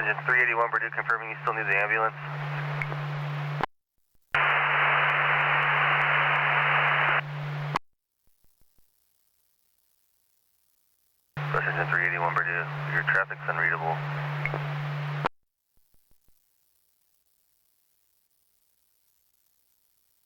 Engine 381 Purdue confirming you still need the ambulance. Engine 381 Purdue, your traffic's unreadable.